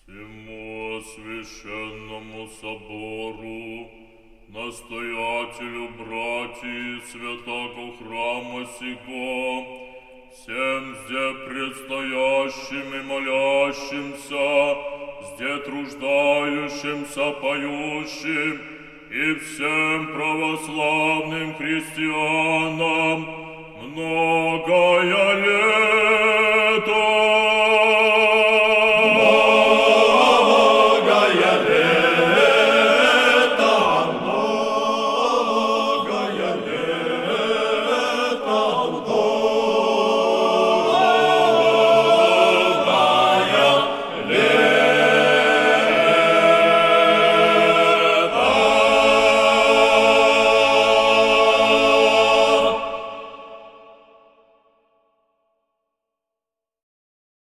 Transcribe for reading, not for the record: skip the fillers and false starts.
Всему священному собору, настоятелю братьев святого храма сего, всем зде предстоящим и молящимся, зде труждающимся, поющим, и всем православным христианам многое лет.